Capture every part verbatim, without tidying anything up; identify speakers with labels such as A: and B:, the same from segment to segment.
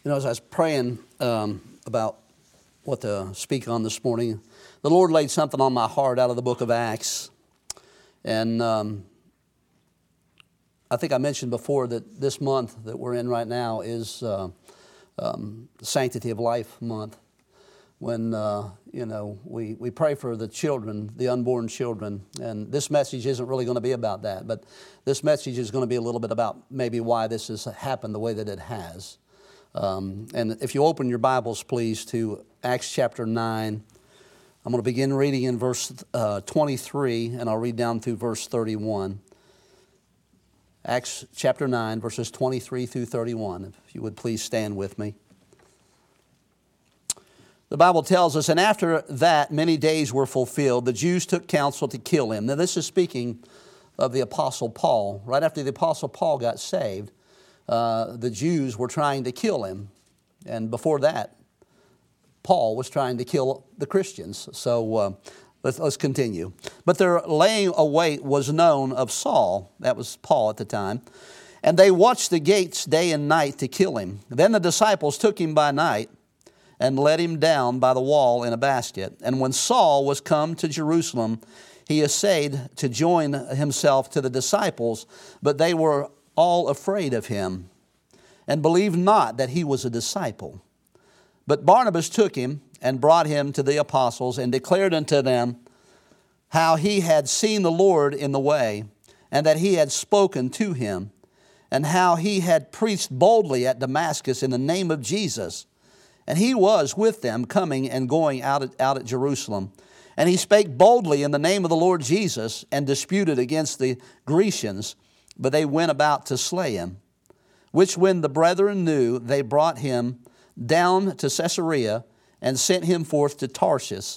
A: You know, as I was praying um, about what to speak on this morning, the Lord laid something on my heart out of the book of Acts. And um, I think I mentioned before that this month that we're in right now is uh, um, the Sanctity of Life month. When, uh, you know, we, we pray for the children, the unborn children. And this message isn't really going to be about that, but this message is going to be a little bit about maybe why this has happened the way that it has. Um, and if you open your Bibles, please, to Acts chapter nine, I'm going to begin reading in verse uh, twenty-three, and I'll read down through verse thirty-one. Acts chapter nine, verses twenty-three through thirty-one. If you would please stand with me. The Bible tells us, and after that many days were fulfilled, the Jews took counsel to kill him. Now this is speaking of the Apostle Paul. Right after the Apostle Paul got saved, uh, the Jews were trying to kill him. And before that, Paul was trying to kill the Christians. So uh, let's, let's continue. But their laying await was known of Saul. That was Paul at the time. And they watched the gates day and night to kill him. Then the disciples took him by night and let him down by the wall in a basket. And when Saul was come to Jerusalem, he essayed to join himself to the disciples, but they were all afraid of him, and believed not that he was a disciple. But Barnabas took him and brought him to the apostles, and declared unto them how he had seen the Lord in the way, and that he had spoken to him, and how he had preached boldly at Damascus in the name of Jesus. And he was with them, coming and going out at, out at Jerusalem. And he spake boldly in the name of the Lord Jesus, and disputed against the Grecians, but they went about to slay him. Which when the brethren knew, they brought him down to Caesarea, and sent him forth to Tarshish.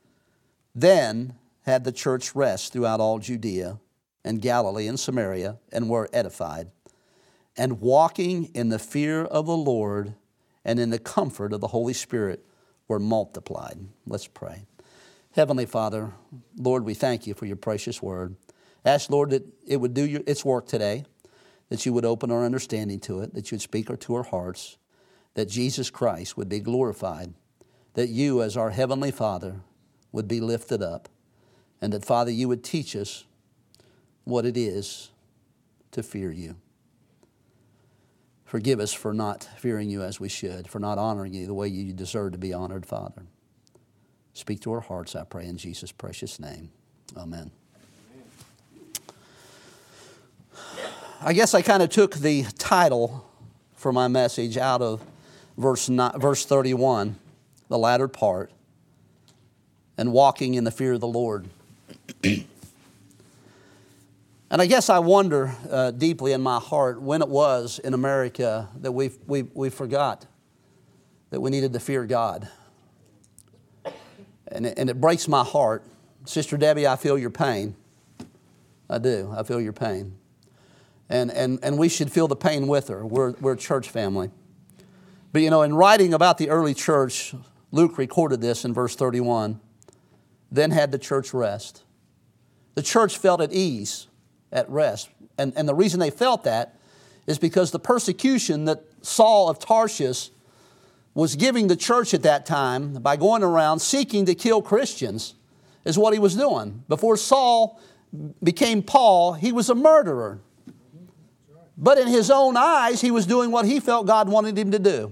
A: Then had the church rest throughout all Judea, and Galilee, and Samaria, and were edified, and walking in the fear of the Lord, and in the comfort of the Holy Spirit were multiplied. Let's pray. Heavenly Father, Lord, we thank you for your precious word. Ask, Lord, that it would do your, its work today, that you would open our understanding to it, that you would speak to our hearts, that Jesus Christ would be glorified, that you as our Heavenly Father would be lifted up, and that, Father, you would teach us what it is to fear you. Forgive us for not fearing you as we should, for not honoring you the way you deserve to be honored, Father. Speak to our hearts, I pray, in Jesus' precious name. Amen. I guess I kind of took the title for my message out of verse nine, verse thirty-one, the latter part, and walking in the fear of the Lord. And I guess I wonder uh, deeply in my heart when it was in America that we we we forgot that we needed to fear God. And it, and it breaks my heart. Sister Debbie, I feel your pain. I do. I feel your pain. And and and we should feel the pain with her. We're we're a church family. But you know, in writing about the early church, Luke recorded this in verse thirty-one. Then had the church rest. The church felt at ease, at rest. And, and the reason they felt that is because the persecution that Saul of Tarshish was giving the church at that time by going around seeking to kill Christians is what he was doing. Before Saul became Paul, he was a murderer. But in his own eyes, he was doing what he felt God wanted him to do.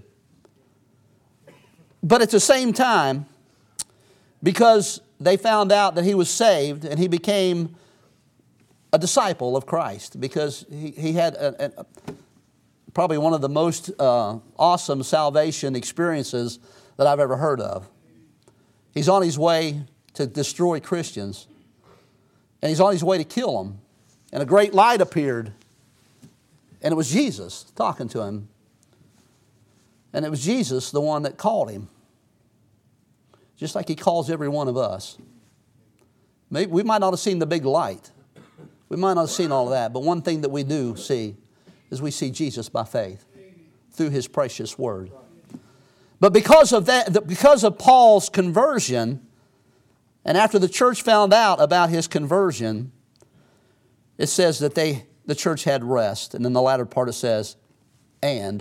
A: But at the same time, because they found out that he was saved and he became a disciple of Christ, because he, he had a, a, probably one of the most uh, awesome salvation experiences that I've ever heard of. He's on his way to destroy Christians, and he's on his way to kill them. And a great light appeared, and it was Jesus talking to him. And it was Jesus, the one that called him, just like he calls every one of us. Maybe we might not have seen the big light. We might not have seen all of that, but one thing that we do see is we see Jesus by faith through his precious word. But because of that, because of Paul's conversion, and after the church found out about his conversion, it says that they, the church had rest. And in the latter part it says, and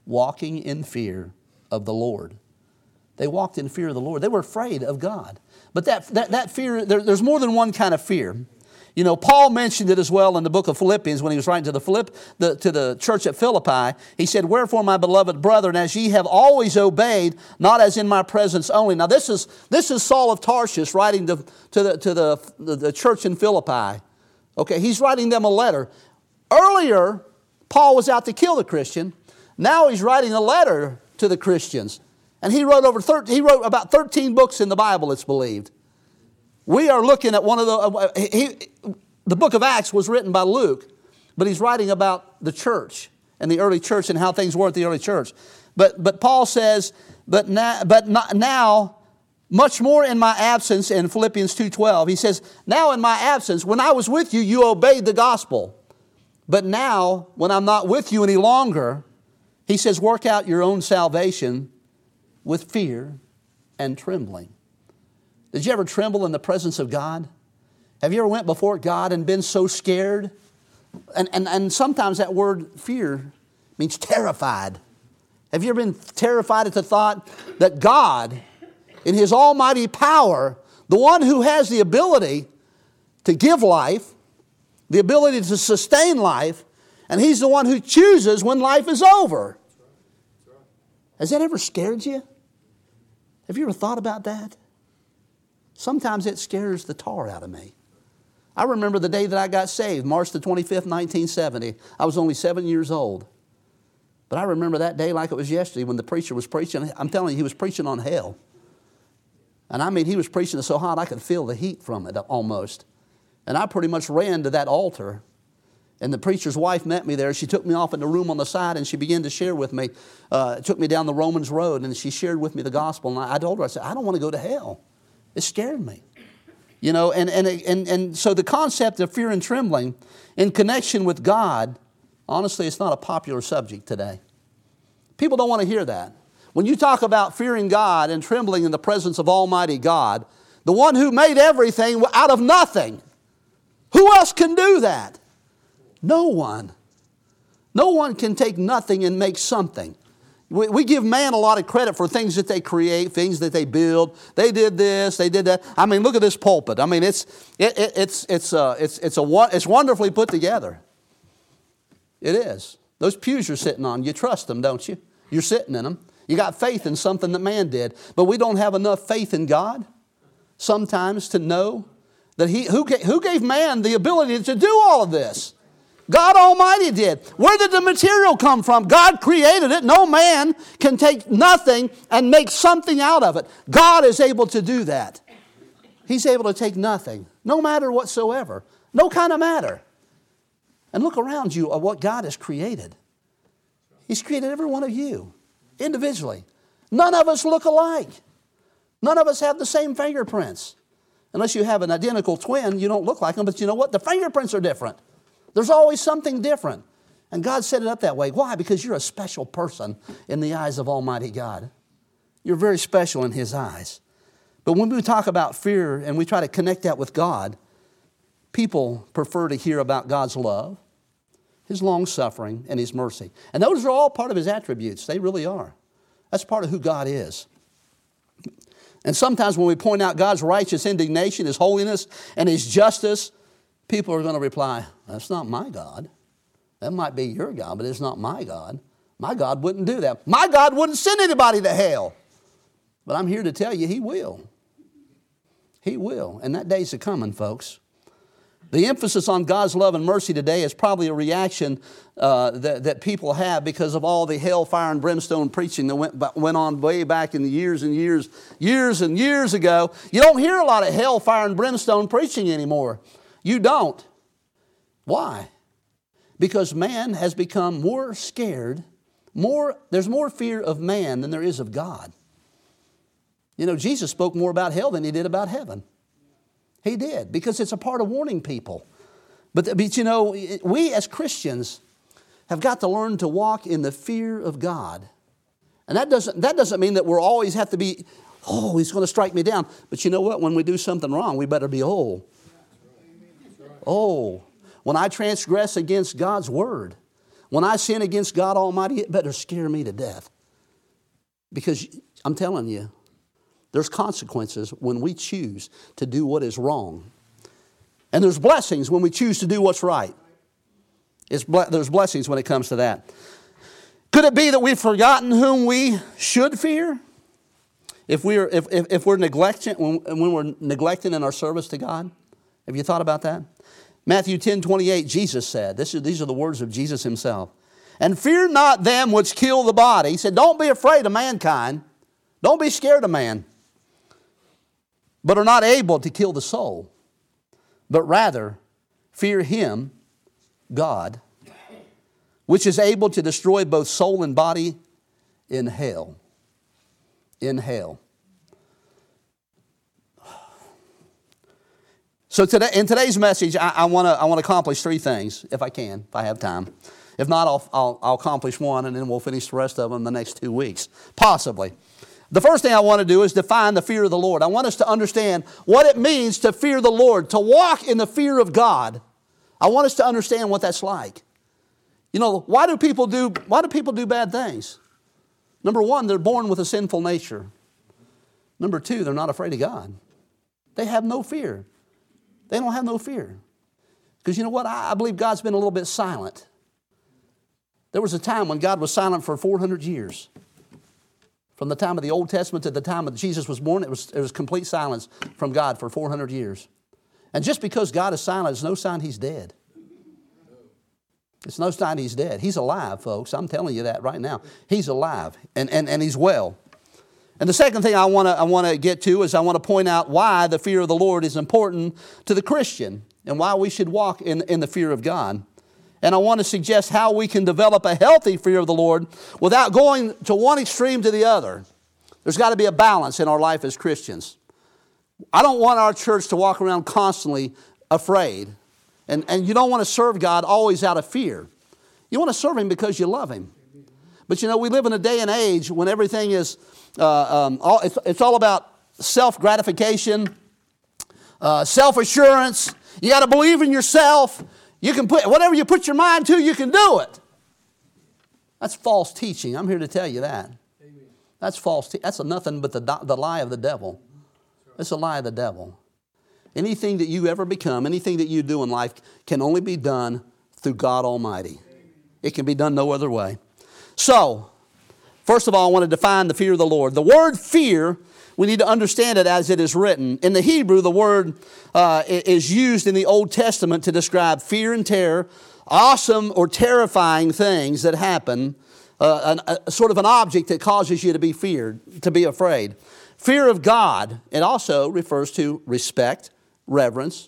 A: walking in fear of the Lord. They walked in fear of the Lord. They were afraid of God. But that, that, that fear, there, there's more than one kind of fear. You know, Paul mentioned it as well in the book of Philippians when he was writing to the, Philipp, the, to the church at Philippi. He said, "Wherefore, my beloved brethren, as ye have always obeyed, not as in my presence only." Now, this is, this is Saul of Tarshish writing to, to, the, to the, the, the church in Philippi. Okay, he's writing them a letter. Earlier, Paul was out to kill the Christian. Now he's writing a letter to the Christians. And he wrote over thirteen, he wrote about thirteen books in the Bible, it's believed. We are looking at one of the, uh, he, the book of Acts was written by Luke, but he's writing about the church and the early church and how things were at the early church. But, but Paul says, but now, but not, now, much more in my absence, in Philippians two twelve, he says, "Now in my absence, when I was with you, you obeyed the gospel. But now, when I'm not with you any longer," he says, "work out your own salvation with fear and trembling." Did you ever tremble in the presence of God? Have you ever went before God and been so scared? And, and, and sometimes that word fear means terrified. Have you ever been terrified at the thought that God, in His almighty power, the one who has the ability to give life, the ability to sustain life, and He's the one who chooses when life is over? Has that ever scared you? Have you ever thought about that? Sometimes it scares the tar out of me. I remember the day that I got saved, March the twenty-fifth, nineteen seventy. I was only seven years old. But I remember that day like it was yesterday when the preacher was preaching. I'm telling you, he was preaching on hell. And I mean, he was preaching it so hot I could feel the heat from it almost. And I pretty much ran to that altar. And the preacher's wife met me there. She took me off in the room on the side and she began to share with me. Uh, took me down the Romans road and she shared with me the gospel. And I, I told her, I said, I don't want to go to hell. It scared me. You know, and, and, and, and so the concept of fear and trembling in connection with God, honestly, it's not a popular subject today. People don't want to hear that. When you talk about fearing God and trembling in the presence of Almighty God, the one who made everything out of nothing, who else can do that? No one. No one can take nothing and make something. We, we give man a lot of credit for things that they create, things that they build. They did this, they did that. I mean, look at this pulpit. I mean, it's it, it, it's it's uh, it's it's a it's wonderfully put together. It is. Those pews you're sitting on, you trust them, don't you? You're sitting in them. You got faith in something that man did, but we don't have enough faith in God sometimes to know that He who who gave man the ability to do all of this. God Almighty did. Where did the material come from? God created it. No man can take nothing and make something out of it. God is able to do that. He's able to take nothing, no matter whatsoever, no kind of matter. And look around you at what God has created. He's created every one of you individually. None of us look alike. None of us have the same fingerprints. Unless you have an identical twin, you don't look like them, but you know what? The fingerprints are different. There's always something different. And God set it up that way. Why? Because you're a special person in the eyes of Almighty God. You're very special in His eyes. But when we talk about fear and we try to connect that with God, people prefer to hear about God's love, His long-suffering, and His mercy. And those are all part of His attributes. They really are. That's part of who God is. And sometimes when we point out God's righteous indignation, His holiness, and His justice, people are going to reply, that's not my God. That might be your God, but it's not my God. My God wouldn't do that. My God wouldn't send anybody to hell. But I'm here to tell you, He will. He will. And that day's a-coming, folks. The emphasis on God's love and mercy today is probably a reaction uh, that, that people have because of all the hellfire and brimstone preaching that went, went on way back in the years and years, years and years ago. You don't hear a lot of hellfire and brimstone preaching anymore. You don't. Why? Because man has become more scared, more, there's more fear of man than there is of God. You know, Jesus spoke more about hell than He did about heaven. He did, because it's a part of warning people. But, but you know, we as Christians have got to learn to walk in the fear of God. And that doesn't, that doesn't mean that we'll always have to be, oh, He's going to strike me down. But you know what? When we do something wrong, we better be, oh, Oh, when I transgress against God's word, When I sin against God Almighty, it better scare me to death. Because I'm telling you, there's consequences when we choose to do what is wrong. And there's blessings when we choose to do what's right. It's ble- there's blessings when it comes to that. Could it be that we've forgotten whom we should fear? If we're, if, if, if we're neglecting, when, when we're neglecting in our service to God? Have you thought about that? Matthew ten twenty-eight, Jesus said, this is, these are the words of Jesus himself. And fear not them which kill the body. He said, don't be afraid of mankind. Don't be scared of man. But are not able to kill the soul. But rather fear him, God, which is able to destroy both soul and body in hell. In hell. So today, in today's message, I, I want to I want to accomplish three things, if I can, if I have time. If not, I'll, I'll, I'll accomplish one, and then we'll finish the rest of them in the next two weeks, possibly. The first thing I want to do is define the fear of the Lord. I want us to understand what it means to fear the Lord, to walk in the fear of God. I want us to understand what that's like. You know, why do people do, why do people do bad things? Number one, they're born with a sinful nature. Number two, they're not afraid of God. They have no fear. They don't have no fear. Because you know what? I, I believe God's been a little bit silent. There was a time when God was silent for four hundred years. From the time of the Old Testament to the time that Jesus was born, it was, it was complete silence from God for four hundred years. And just because God is silent is no sign He's dead. It's no sign He's dead. He's alive, folks. I'm telling you that right now. He's alive, and, and, and He's well. And the second thing I want to I want to get to is I want to point out why the fear of the Lord is important to the Christian and why we should walk in, in the fear of God. And I want to suggest how we can develop a healthy fear of the Lord without going to one extreme to the other. There's got to be a balance in our life as Christians. I don't want our church to walk around constantly afraid. And, and you don't want to serve God always out of fear. You want to serve Him because you love Him. But you know, we live in a day and age when everything is, uh, um, all, it's, it's all about self-gratification, uh, self-assurance. You got to believe in yourself. You can put, whatever you put your mind to, you can do it. That's false teaching. I'm here to tell you that. Amen. That's false teaching. That's nothing but the, the lie of the devil. It's a lie of the devil. Anything that you ever become, anything that you do in life can only be done through God Almighty. It can be done no other way. So, first of all, I want to define the fear of the Lord. The word fear, we need to understand it as it is written. In the Hebrew, the word uh, is used in the Old Testament to describe fear and terror, awesome or terrifying things that happen, uh, an, a sort of an object that causes you to be feared, to be afraid. Fear of God, it also refers to respect, reverence,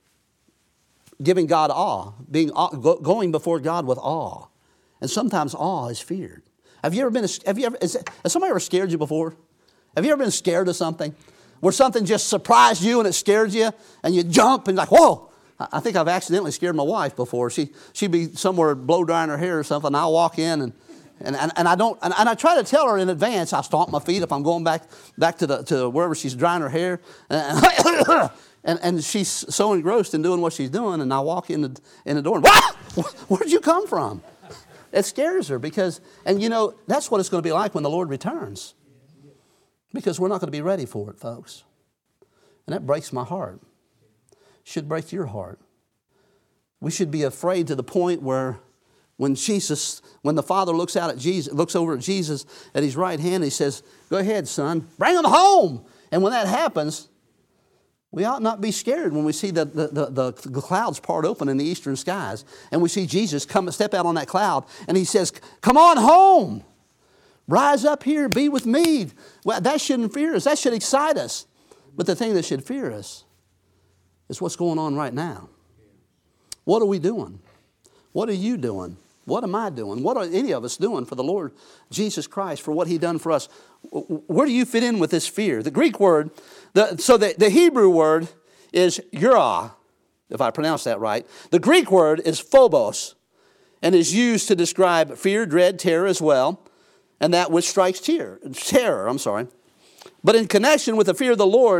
A: giving God awe, being going before God with awe. And sometimes awe is feared. Have you ever been, have you ever, is, has somebody ever scared you before? Have you ever been scared of something? Where something just surprised you and it scared you and you jump and like, whoa. I think I've accidentally scared my wife before. She, she'd be somewhere blow drying her hair or something. And I'll walk in and, and, and, and I don't, and, and I try to tell her in advance. I stomp my feet if I'm going back, back to the, to wherever she's drying her hair. And, and, and she's so engrossed in doing what she's doing. And I walk in the, in the door and, where'd you come from? It scares her because, and you know, that's what it's going to be like when the Lord returns. Because we're not going to be ready for it, folks. And that breaks my heart. Should break your heart. We should be afraid to the point where when Jesus, when the Father looks out at Jesus, looks over at Jesus at His right hand, He says, go ahead, son, bring them home. And when that happens, we ought not be scared when we see the, the, the, the clouds part open in the eastern skies. And we see Jesus come step out on that cloud and He says, come on home. Rise up here, be with me. Well, that shouldn't fear us. That should excite us. But the thing that should fear us is what's going on right now. What are we doing? What are you doing? What am I doing? What are any of us doing for the Lord Jesus Christ, for what He done for us? Where do you fit in with this fear? The Greek word, the, so the, the Hebrew word is yurah, if I pronounce that right. The Greek word is phobos, and is used to describe fear, dread, terror as well, and that which strikes terror, terror, I'm sorry. But in connection with the fear of the Lord,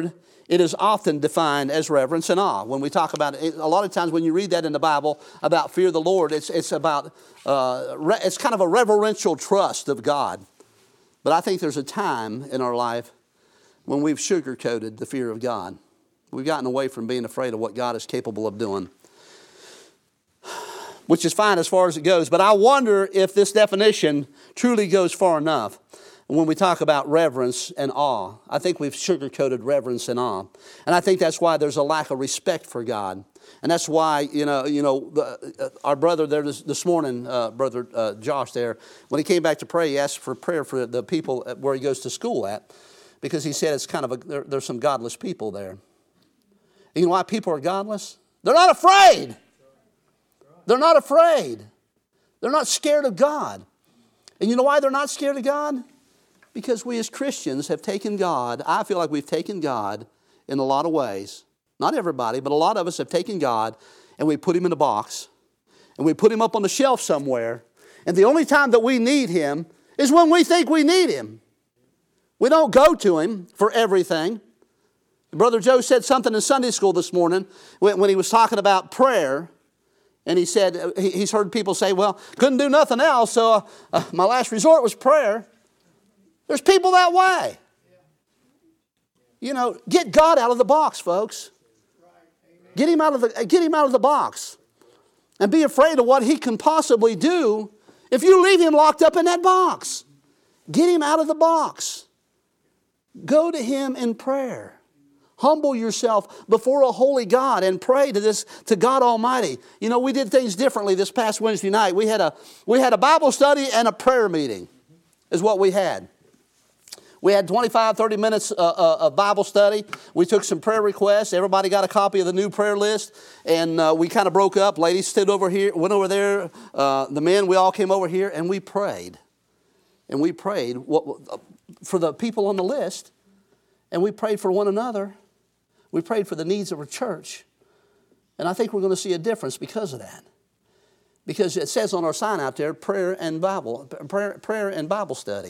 A: it is often defined as reverence and awe. When we talk about it, a lot of times when you read that in the Bible about fear of the Lord, it's, it's about, uh, re- it's kind of a reverential trust of God. But I think there's a time in our life when we've sugarcoated the fear of God. We've gotten away from being afraid of what God is capable of doing, which is fine as far as it goes. But I wonder if this definition truly goes far enough. When we talk about reverence and awe, I think we've sugarcoated reverence and awe. And I think that's why there's a lack of respect for God. And that's why, you know, you know, the, uh, our brother there this, this morning, uh, Brother uh, Josh there, when he came back to pray, he asked for prayer for the people at where he goes to school at, because he said it's kind of a, there, there's some godless people there. And you know why people are godless? They're not afraid. They're not afraid. They're not scared of God. And you know why they're not scared of God? Because we as Christians have taken God, I feel like we've taken God in a lot of ways. Not everybody, but a lot of us have taken God and we put Him in a box. And we put Him up on the shelf somewhere. And the only time that we need Him is when we think we need Him. We don't go to Him for everything. Brother Joe said something in Sunday school this morning when he was talking about prayer. And he said, he's heard people say, well, couldn't do nothing else, so uh, uh, my last resort was prayer. There's people that way. You know, get God out of the box, folks. Get him out of the, get him out of the box. And be afraid of what He can possibly do if you leave Him locked up in that box. Get Him out of the box. Go to Him in prayer. Humble yourself before a holy God and pray to this, to God Almighty. You know, we did things differently this past Wednesday night. We had a, we had a Bible study and a prayer meeting is what we had. We had twenty-five, thirty minutes uh, uh, of Bible study. We took some prayer requests. Everybody got a copy of the new prayer list. And uh, we kind of broke up. Ladies stood over here, went over there. Uh, the men, we all came over here and we prayed. And we prayed what, for the people on the list. And we prayed for one another. We prayed for the needs of our church. And I think we're going to see a difference because of that. Because it says on our sign out there, prayer and Bible, prayer, prayer and Bible study.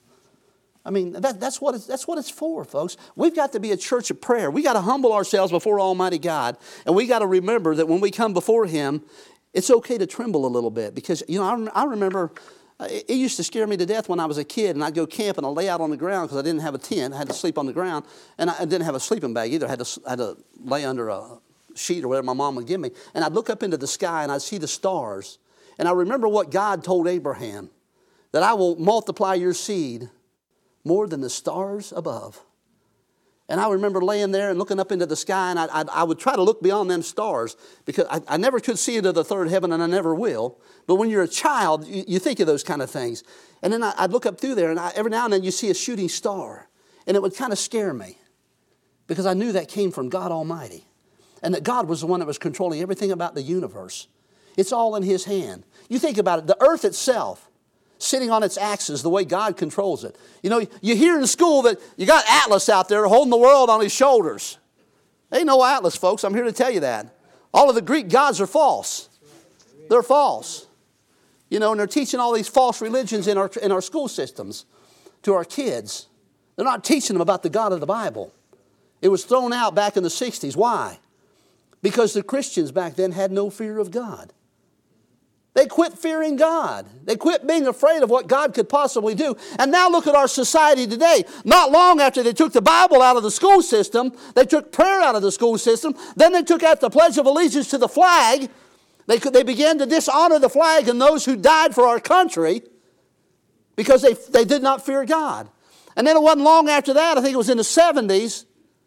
A: I mean, that, that's, what it's, that's what it's for, folks. We've got to be a church of prayer. We've got to humble ourselves before Almighty God. And we've got to remember that when we come before Him, it's okay to tremble a little bit. Because, you know, I, I remember uh, it, it used to scare me to death when I was a kid. And I'd go camp and I'd lay out on the ground because I didn't have a tent. I had to sleep on the ground. And I, I didn't have a sleeping bag either. I had to, I had to lay under a sheet or whatever my mom would give me. And I'd look up into the sky and I'd see the stars. And I remember what God told Abraham, that I will multiply your seed more than the stars above. And I remember laying there and looking up into the sky, and I, I, I would try to look beyond them stars because I, I never could see into the third heaven, and I never will. But when you're a child, you, you think of those kind of things. And then I, I'd look up through there, and I, every now and then you see a shooting star, and it would kind of scare me because I knew that came from God Almighty, and that God was the one that was controlling everything about the universe. It's all in His hand. You think about it, the earth itself, sitting on its axis the way God controls it. You know, you hear in school that you got Atlas out there holding the world on his shoulders. Ain't no Atlas, folks. I'm here to tell you that. All of the Greek gods are false. They're false. You know, and they're teaching all these false religions in our, in our school systems to our kids. They're not teaching them about the God of the Bible. It was thrown out back in the sixties. Why? Because the Christians back then had no fear of God. They quit fearing God. They quit being afraid of what God could possibly do. And now look at our society today. Not long after they took the Bible out of the school system, they took prayer out of the school system, then they took out the Pledge of Allegiance to the flag. They, could, they began to dishonor the flag and those who died for our country because they, they did not fear God. And then it wasn't long after that, I think it was in the seventies,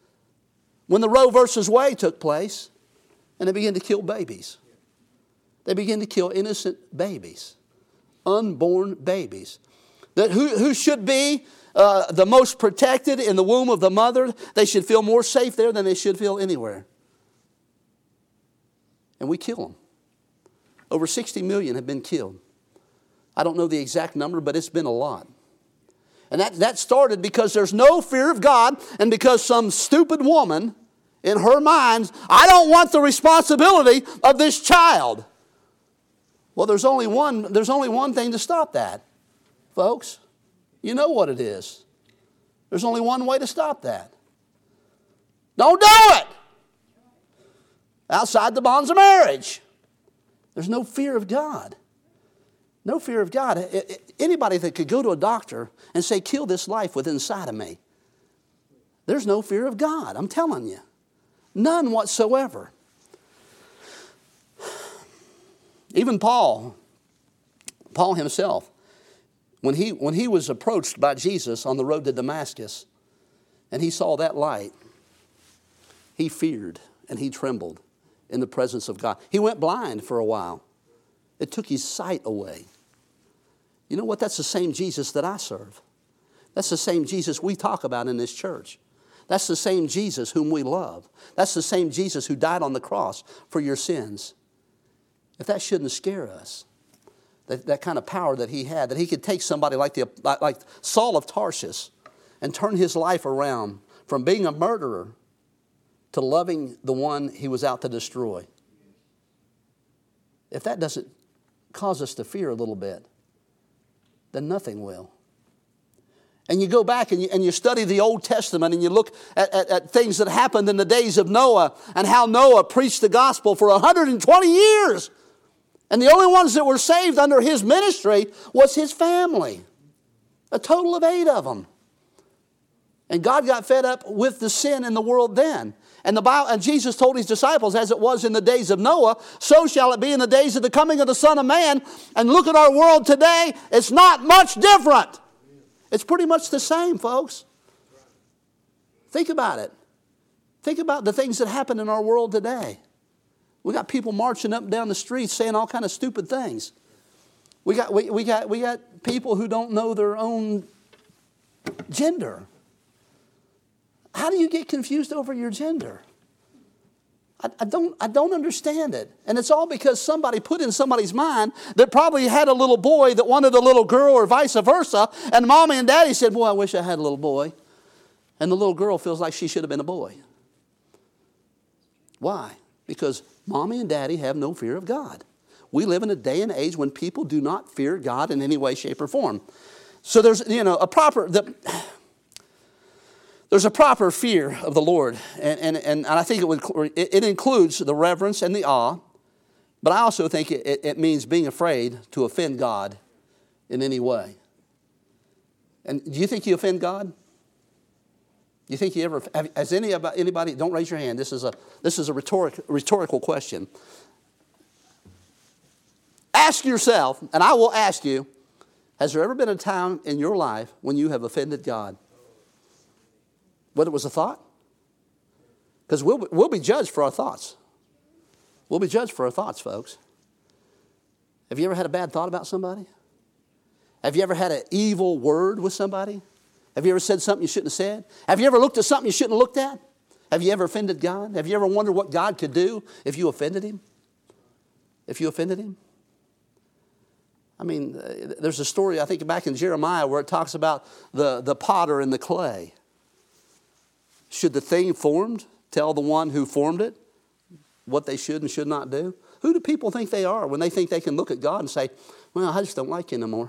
A: when the Roe versus Wade took place, and they began to kill babies. They begin to kill innocent babies, unborn babies, that who, who should be uh, the most protected in the womb of the mother. They should feel more safe there than they should feel anywhere. And we kill them. Over sixty million have been killed. I don't know the exact number, but it's been a lot. And that, that started because there's no fear of God and because some stupid woman in her mind, I don't want the responsibility of this child. Well, there's only one, there's only one thing to stop that, folks. You know what it is. There's only one way to stop that. Don't do it. Outside the bonds of marriage. There's no fear of God. No fear of God. Anybody that could go to a doctor and say, kill this life within inside of me. There's no fear of God, I'm telling you. None whatsoever. Even Paul, Paul himself, when he, when he was approached by Jesus on the road to Damascus, and he saw that light, he feared and he trembled in the presence of God. He went blind for a while. It took his sight away. You know what? That's the same Jesus that I serve. That's the same Jesus we talk about in this church. That's the same Jesus whom we love. That's the same Jesus who died on the cross for your sins. If that shouldn't scare us, that, that kind of power that he had, that he could take somebody like, the, like, like Saul of Tarsus and turn his life around from being a murderer to loving the one he was out to destroy. If that doesn't cause us to fear a little bit, then nothing will. And you go back and you, and you study the Old Testament and you look at, at, at things that happened in the days of Noah and how Noah preached the gospel for one hundred twenty years. And the only ones that were saved under his ministry was his family. A total of eight of them. And God got fed up with the sin in the world then. And the Bible, and Jesus told his disciples, as it was in the days of Noah, so shall it be in the days of the coming of the Son of Man. And look at our world today. It's not much different. It's pretty much the same, folks. Think about it. Think about the things that happen in our world today. We got people marching up and down the streets saying all kind of stupid things. We got, we, we got, we got people who don't know their own gender. How do you get confused over your gender? I, I, don't, I don't understand it. And it's all because somebody put in somebody's mind that probably had a little boy that wanted a little girl or vice versa. And mommy and daddy said, boy, I wish I had a little boy. And the little girl feels like she should have been a boy. Why? Because mommy and daddy have no fear of God. We live in a day and age when people do not fear God in any way, shape, or form. So there's, you know, a proper... The, There's a proper fear of the Lord, and, and, and I think it, would, it, it includes the reverence and the awe, but I also think it, it means being afraid to offend God in any way. And do you think you offend God? Do you think you ever, have, has any, anybody, don't raise your hand, this is a, this is a rhetoric, rhetorical question. Ask yourself, and I will ask you, has there ever been a time in your life when you have offended God? Whether it was a thought? Because we'll, we'll be judged for our thoughts. We'll be judged for our thoughts, folks. Have you ever had a bad thought about somebody? Have you ever had an evil word with somebody? Have you ever said something you shouldn't have said? Have you ever looked at something you shouldn't have looked at? Have you ever offended God? Have you ever wondered what God could do if you offended Him? If you offended Him? I mean, there's a story, I think, back in Jeremiah where it talks about the, the potter and the clay. Should the thing formed tell the one who formed it what they should and should not do? Who do people think they are when they think they can look at God and say, well, I just don't like you anymore.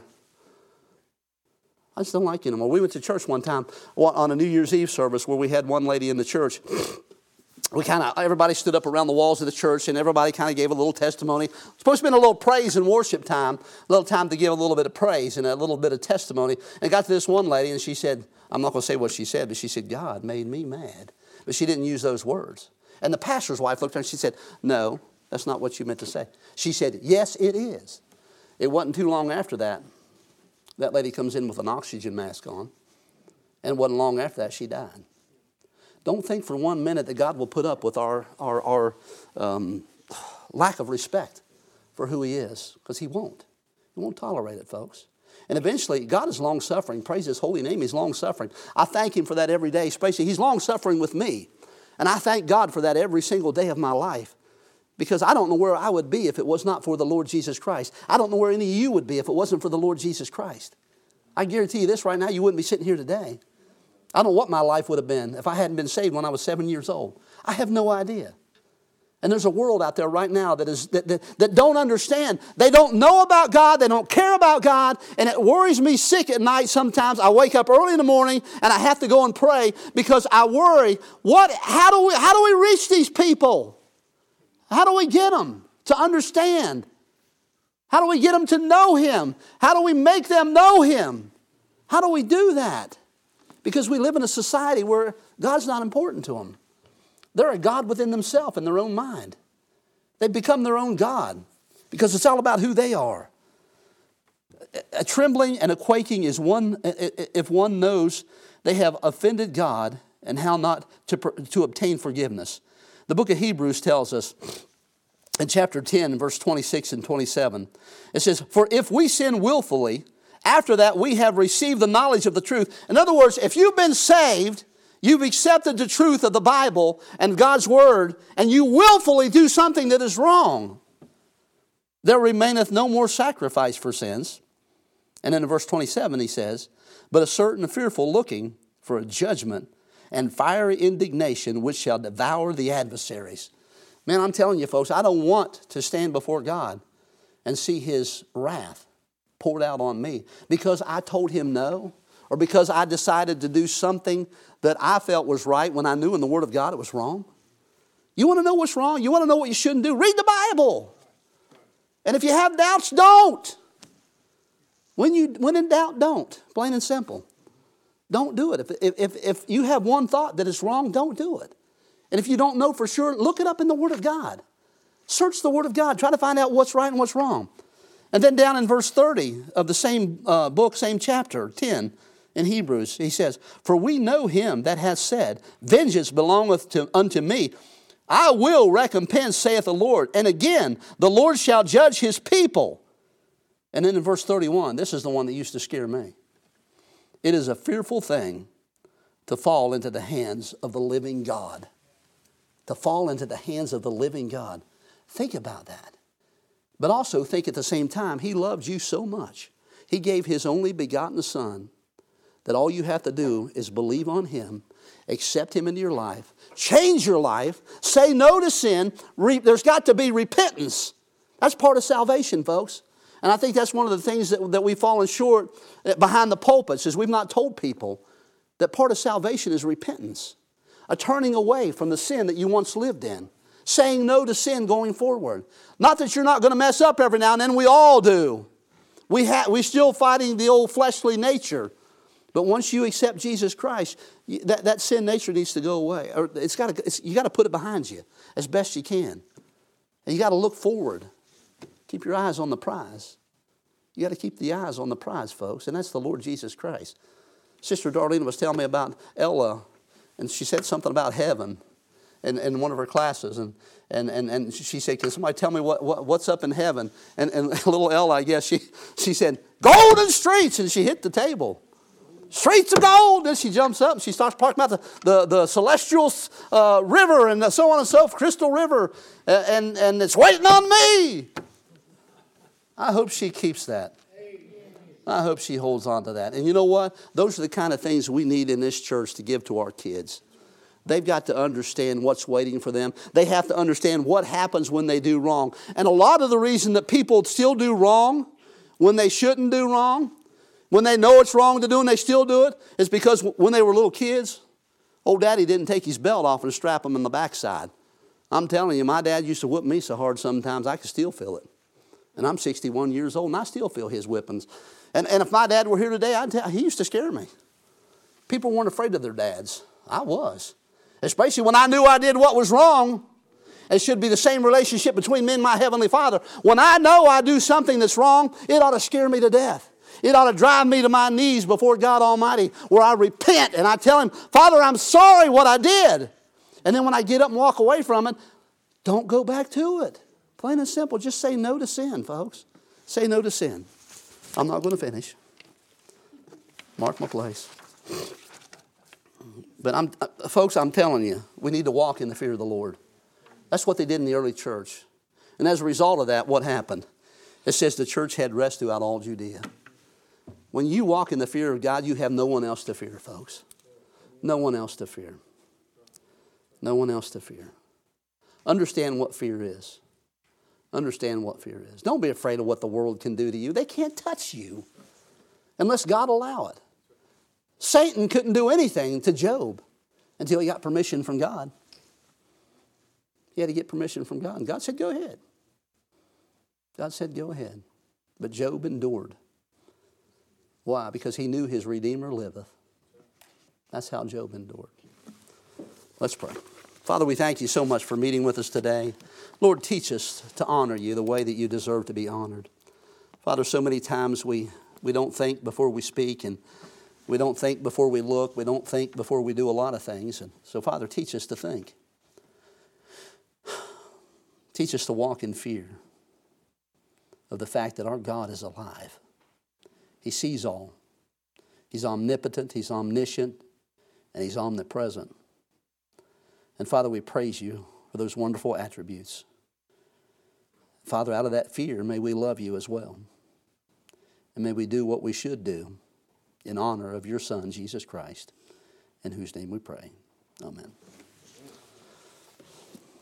A: I just don't like you anymore. We went to church one time on a New Year's Eve service where we had one lady in the church. We kind of, everybody stood up around the walls of the church and everybody kind of gave a little testimony. It's supposed to be a little praise and worship time, a little time to give a little bit of praise and a little bit of testimony. And got to this one lady and she said, I'm not going to say what she said, but she said, God made me mad. But she didn't use those words. And the pastor's wife looked at her and she said, no, that's not what you meant to say. She said, yes, it is. It wasn't too long after that, that lady comes in with an oxygen mask on. And it wasn't long after that she died. Don't think for one minute that God will put up with our, our, our um, lack of respect for who He is, because He won't. He won't tolerate it, folks. And eventually, God is long-suffering. Praise His holy name. He's long-suffering. I thank Him for that every day, especially He's long-suffering with me. And I thank God for that every single day of my life, because I don't know where I would be if it was not for the Lord Jesus Christ. I don't know where any of you would be if it wasn't for the Lord Jesus Christ. I guarantee you this right now, you wouldn't be sitting here today. I don't know what my life would have been if I hadn't been saved when I was seven years old. I have no idea. And there's a world out there right now that is that, that, that don't understand. They don't know about God. They don't care about God. And it worries me sick at night sometimes. I wake up early in the morning and I have to go and pray because I worry, what, how do we, how do we reach these people? How do we get them to understand? How do we get them to know Him? How do we make them know Him? How do we do that? Because we live in a society where God's not important to them. They're a God within themselves in their own mind. They've become their own God because it's all about who they are. A trembling and a quaking is one, if one knows they have offended God and how not to, to obtain forgiveness. The book of Hebrews tells us in chapter ten, verse twenty-six and twenty-seven, it says, "For if we sin willfully, after that we have received the knowledge of the truth." In other words, if you've been saved, you've accepted the truth of the Bible and God's Word, and you willfully do something that is wrong, there remaineth no more sacrifice for sins. And then in verse twenty-seven he says, "But a certain fearful looking for a judgment and fiery indignation which shall devour the adversaries." Man, I'm telling you folks, I don't want to stand before God and see His wrath poured out on me because I told Him no, or because I decided to do something that I felt was right when I knew in the Word of God it was wrong. You want to know what's wrong? You want to know what you shouldn't do? Read the Bible. And if you have doubts, don't. When you when in doubt, don't. Plain and simple. Don't do it. If, if, if you have one thought that is wrong, don't do it. And if you don't know for sure, look it up in the Word of God. Search the Word of God. Try to find out what's right and what's wrong. And then down in verse thirty of the same uh, book, same chapter, ten, in Hebrews, he says, "For we know Him that hath said, Vengeance belongeth to, unto me. I will recompense, saith the Lord. And again, the Lord shall judge His people." And then in verse thirty-one, this is the one that used to scare me. "It is a fearful thing to fall into the hands of the living God." To fall into the hands of the living God. Think about that. But also think at the same time, He loves you so much. He gave His only begotten Son that all you have to do is believe on Him, accept Him into your life, change your life, say no to sin. Re- there's got to be repentance. That's part of salvation, folks. And I think that's one of the things that, that we've fallen short behind the pulpits is we've not told people that part of salvation is repentance. A turning away from the sin that you once lived in. Saying no to sin going forward. Not that you're not going to mess up every now and then. We all do. We ha- we're still fighting the old fleshly nature. But once you accept Jesus Christ, you, that, that sin nature needs to go away. Or it's got to, it's, you got to put it behind you as best you can. And you got to look forward. Keep your eyes on the prize. You got to keep the eyes on the prize, folks. And that's the Lord Jesus Christ. Sister Darlene was telling me about Ella. And she said something about heaven in, in one of her classes. And, and, and, and she said, "Can somebody tell me what, what, what's up in heaven?" And, and little Ella, I guess, she, she said, "Golden streets." And she hit the table. "Streets of gold." Then she jumps up and she starts talking about the, the, the celestial uh, river and so on and so forth, Crystal River. Uh, and, and it's waiting on me. I hope she keeps that. I hope she holds on to that. And you know what? Those are the kind of things we need in this church to give to our kids. They've got to understand what's waiting for them. They have to understand what happens when they do wrong. And a lot of the reason that people still do wrong when they shouldn't do wrong, when they know it's wrong to do and they still do it, is because when they were little kids, old daddy didn't take his belt off and strap them in the backside. I'm telling you, my dad used to whip me so hard sometimes I could still feel it. And I'm sixty-one years old and I still feel his whippings. And, and if my dad were here today, I'd tell, he used to scare me. People weren't afraid of their dads. I was. Especially when I knew I did what was wrong. It should be the same relationship between me and my Heavenly Father. When I know I do something that's wrong, it ought to scare me to death. It ought to drive me to my knees before God Almighty where I repent and I tell Him, "Father, I'm sorry what I did." And then when I get up and walk away from it, don't go back to it. Plain and simple. Just say no to sin, folks. Say no to sin. I'm not going to finish. Mark my place. But I'm, uh, folks, I'm telling you, we need to walk in the fear of the Lord. That's what they did in the early church. And as a result of that, what happened? It says the church had rest throughout all Judea. When you walk in the fear of God, you have no one else to fear, folks. No one else to fear. No one else to fear. Understand what fear is. Understand what fear is. Don't be afraid of what the world can do to you. They can't touch you unless God allow it. Satan couldn't do anything to Job until he got permission from God. He had to get permission from God. And God said, go ahead. God said, go ahead. But Job endured. Why? Because he knew his Redeemer liveth. That's how Job endured. Let's pray. Father, we thank you so much for meeting with us today. Lord, teach us to honor you the way that you deserve to be honored. Father, so many times we, we don't think before we speak, and we don't think before we look. We don't think before we do a lot of things. And so, Father, teach us to think. Teach us to walk in fear of the fact that our God is alive. He sees all. He's omnipotent, He's omniscient, and He's omnipresent. And Father, we praise you for those wonderful attributes. Father, out of that fear, may we love you as well. And may we do what we should do in honor of your Son, Jesus Christ, in whose name we pray. Amen.